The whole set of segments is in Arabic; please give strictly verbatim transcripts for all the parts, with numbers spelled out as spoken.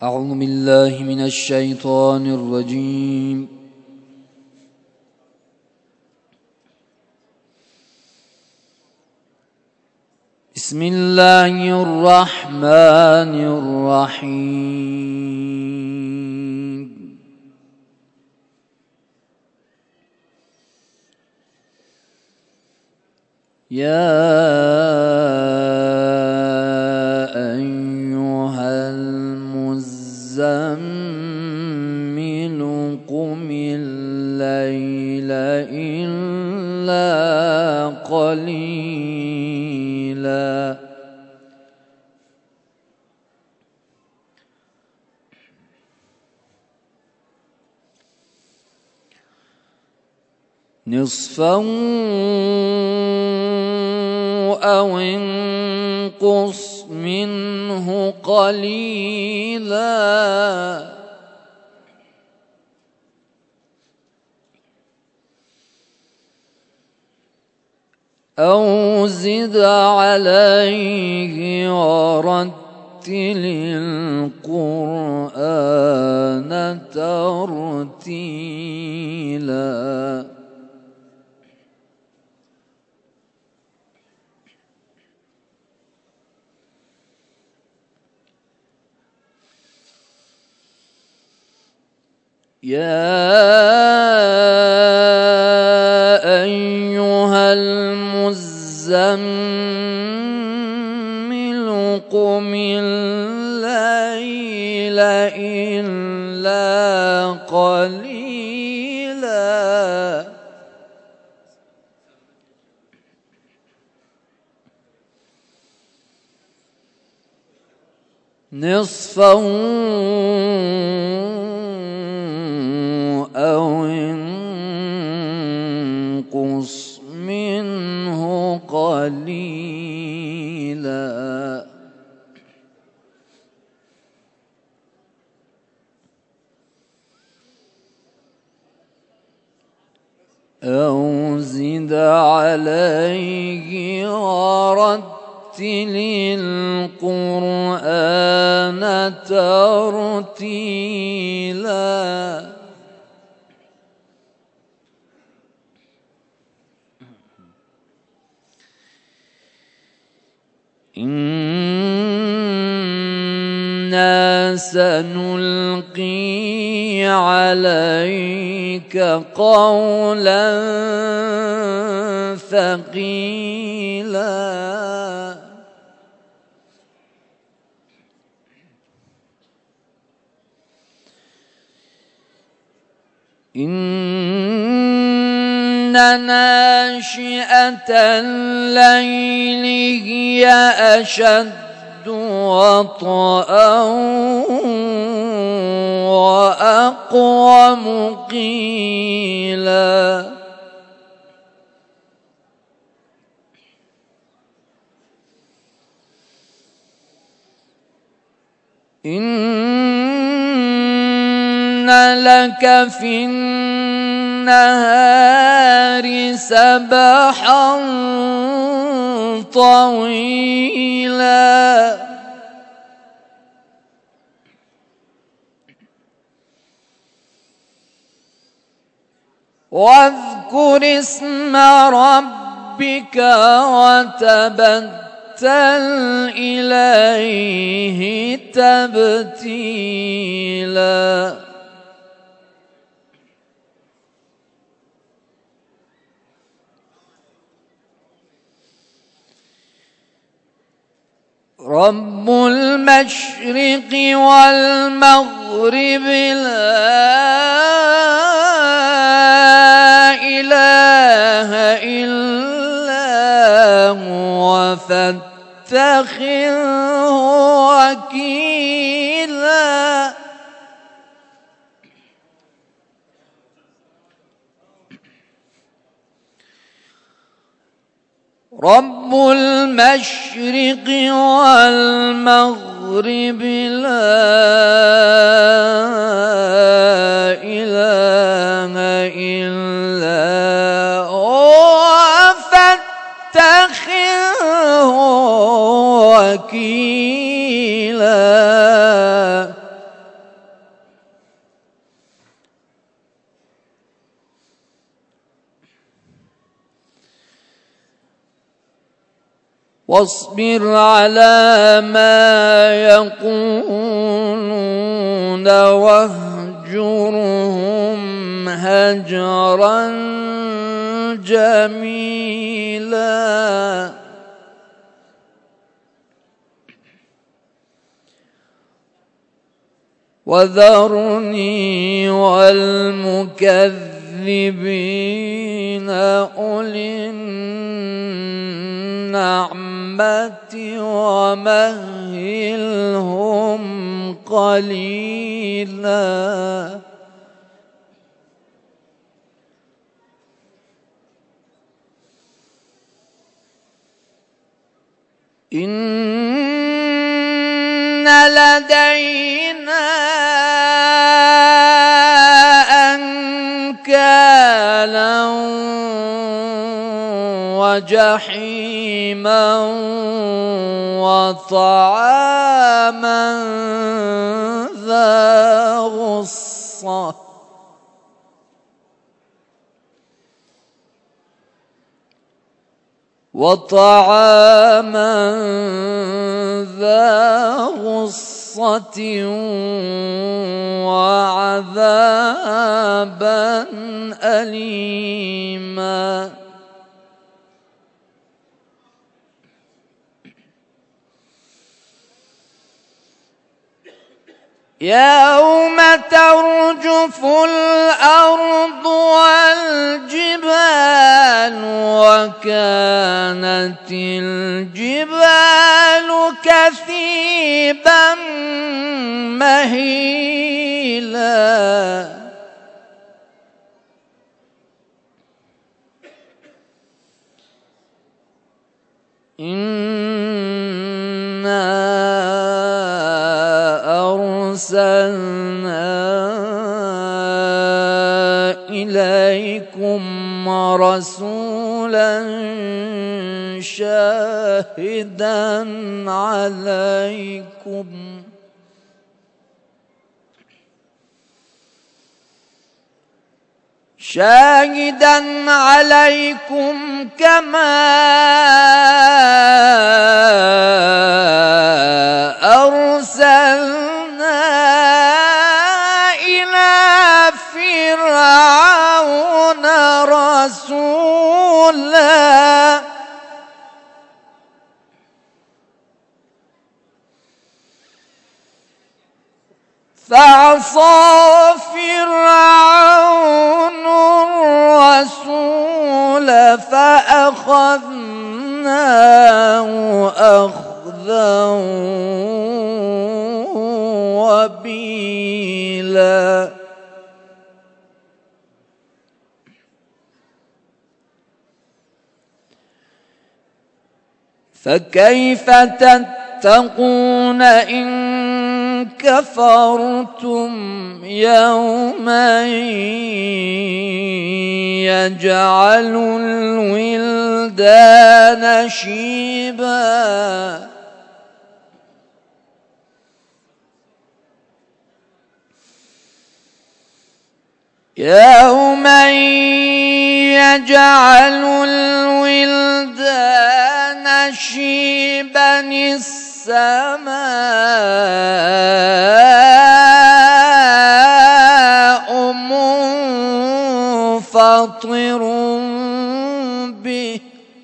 أعوذ بالله من الشيطان الرجيم. بسم الله الرحمن الرحيم. يا أيها المزمل قم الليل إلا قليلا نصفه أو انقص منه قليلا أو زد عليه ورتل القرآن ترتيلا. يا أيها المزمل قم الليل إلا قليلا نصفه أو انقص منه قليلا أو زد عليه ورتل القرآن ترتيلا. إنا سنلقي عليك قولا ثقيلا. إن ناشئة الليل هي أشد وطئا وأقوم قيلا. إن لك في النهار سبحا طويلا واذكر اسم ربك وتبتل إليه تبتيلا. رب المشرق والمغرب لا إله إلا هو فاتخذه وكيلا. رب المشرق والمغرب لا إله إلا هو فاتخذه وكيلا. واصبر على ما يقولون واهجرهم هجرا جميلا وذرني والمكذبين أولي النعمة ومهلهم قليلا إن لدينا أنكالا وجحيما وطعاما ذا غصة وطعاما ذا غصة وعذابا أليما يوم ترجف الأرض والجبال وكانت الجبال كثيبا مهيلا إنا أرسلنا إليكم رسولا شاهدا عليكم شاهدا عليكم كما أرسلنا إلى فرعون رسولا فعصى فرعون الرسول فأخذناه أخذا وبيلا فكيف تتقون إن كفرتم يوما يجعل الولدان شيبا يوما يجعل الولدان شيبا السماء منفطر به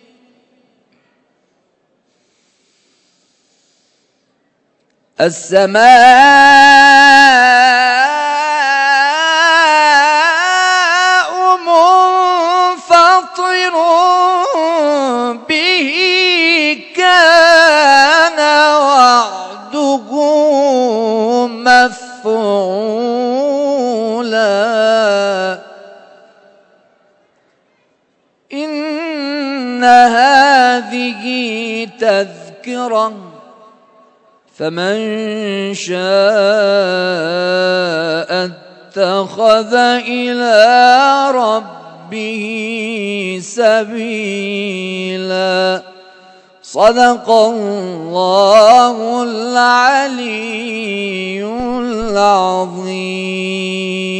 السماء منفطر به كان وعده مفعولا إن هذه تذكرة فمن شاء اتخذ إلى ربه سبيلا صدق الله العلي العظيم.